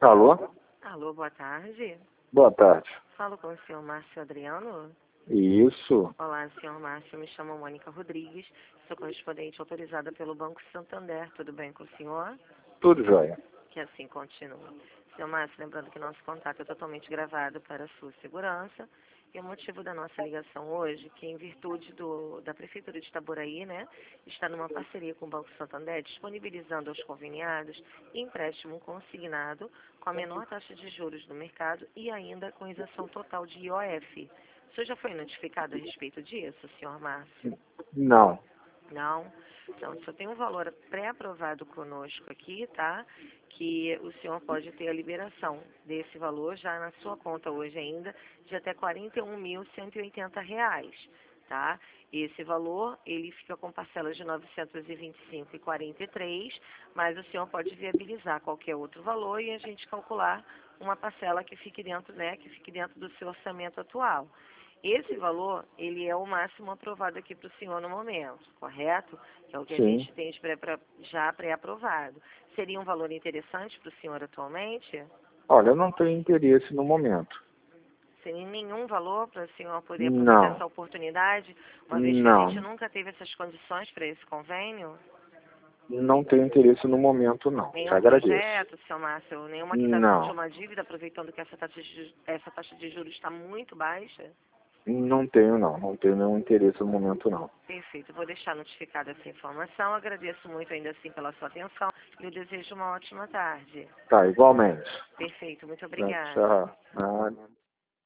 Alô? Alô, boa tarde. Boa tarde. Falo com o senhor Márcio Adriano. Isso. Olá, senhor Márcio. Me chamo Mônica Rodrigues. Sou correspondente autorizada pelo Banco Santander. Tudo bem com o senhor? Tudo jóia. Que assim continue. Senhor Márcio, lembrando que nosso contato é totalmente gravado para a sua segurança. E o motivo da nossa ligação hoje, que em virtude da Prefeitura de Itaboraí, está numa parceria com o Banco Santander, disponibilizando aos conveniados empréstimo consignado com a menor taxa de juros do mercado e ainda com isenção total de IOF. O senhor já foi notificado a respeito disso, senhor Márcio? Não. Não? Então, só tem um valor pré-aprovado conosco aqui, tá? Que o senhor pode ter a liberação desse valor já na sua conta hoje ainda, de até R$ 41.180, tá? Esse valor, ele fica com parcelas de R$ 925,43, mas o senhor pode viabilizar qualquer outro valor e a gente calcular uma parcela que fique dentro, que fique dentro do seu orçamento atual. Esse valor, ele é o máximo aprovado aqui para o senhor no momento, correto? Que é o que a Sim. gente tem já pré-aprovado. Seria um valor interessante para o senhor atualmente? Olha, eu não tenho interesse no momento. Sem nenhum valor para o senhor poder aproveitar Não. essa oportunidade, uma vez que a Não. gente nunca teve essas condições para esse convênio? Não tenho interesse no momento, não. Te Nenhum agradeço. projeto, seu Márcio, nenhuma quitação de Não. uma dívida, aproveitando que essa taxa de juros está muito baixa? Não tenho, não. Não tenho nenhum interesse no momento, não. Perfeito, vou deixar notificada essa informação. Agradeço muito ainda assim pela sua atenção e eu desejo uma ótima tarde. Tá, igualmente. Perfeito, muito Tá, obrigada. tchau. Ah,